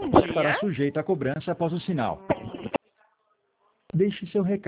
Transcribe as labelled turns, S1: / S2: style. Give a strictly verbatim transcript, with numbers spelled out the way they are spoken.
S1: Bom dia.
S2: Estará sujeita a cobrança após o sinal. Deixe seu recado.